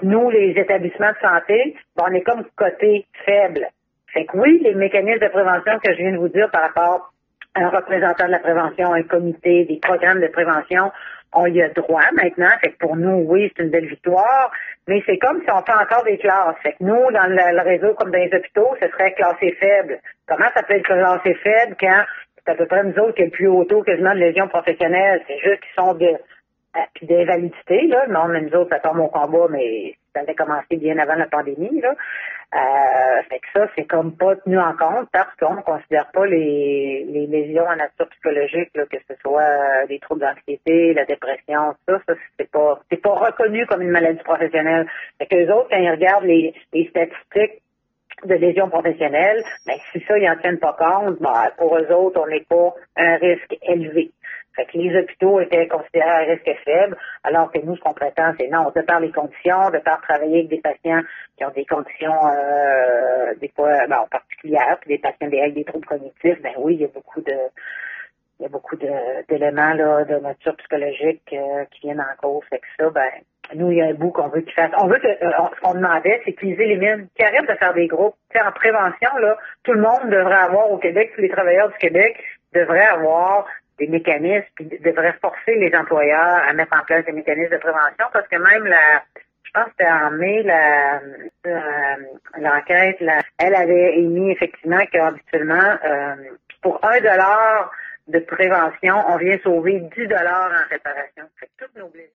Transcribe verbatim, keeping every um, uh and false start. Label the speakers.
Speaker 1: nous, les établissements de santé, ben, on est comme côté faible. Fait que oui, les mécanismes de prévention que je viens de vous dire par rapport à un représentant de la prévention, un comité, des programmes de prévention, on y a droit maintenant. Fait que pour nous, oui, c'est une belle victoire, mais c'est comme si on fait encore des classes. Fait que nous, dans le, le réseau, comme dans les hôpitaux, ce serait classé faible. Comment ça peut être classé faible quand c'est à peu près nous autres qui est le plus haut taux quasiment de lésions professionnelles? C'est juste qu'ils sont de puis d'invalidité, là. Le monde, nous autres, ça tombe au combat, mais ça avait commencé bien avant la pandémie, là. Euh, fait que ça, c'est comme pas tenu en compte parce qu'on ne considère pas les, les lésions en nature psychologique, là, que ce soit euh, les troubles d'anxiété, la dépression, ça, ça, c'est pas c'est pas reconnu comme une maladie professionnelle. Fait que les autres, quand ils regardent les, les statistiques de lésions professionnelles, ben, si ça, ils en tiennent pas compte, ben, pour eux autres, on n'est pas un risque élevé. Fait que les hôpitaux étaient considérés à risque faible, alors que nous, ce qu'on prétend, c'est non, de par les conditions, de par travailler avec des patients qui ont des conditions euh, des fois ben, particulières, puis des patients avec des troubles cognitifs, ben oui, il y a beaucoup de il y a beaucoup de, d'éléments là, de nature psychologique euh, qui viennent en cause. Fait que ça, ben, nous, il y a un bout qu'on veut qu'ils fassent. On veut que euh, on, ce qu'on demandait, c'est qu'ils éliminent, qu'ils arrêtent de faire des groupes. T'sais, en prévention, là, tout le monde devrait avoir au Québec, tous les travailleurs du Québec devraient avoir des mécanismes, puis devraient forcer les employeurs à mettre en place des mécanismes de prévention, parce que même la je pense que c'était en mai, la, la l'enquête, la, elle avait émis effectivement qu'habituellement, euh, pour un dollar de prévention, on vient sauver dix dollars en réparation. Fait que toutes nos blessures